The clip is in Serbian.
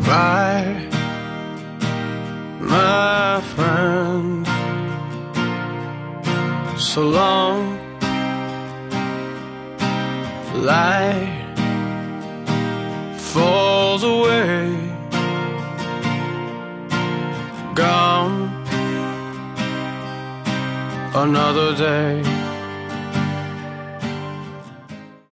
Goodbye, my friend. So long. Light falls away. Gone another day.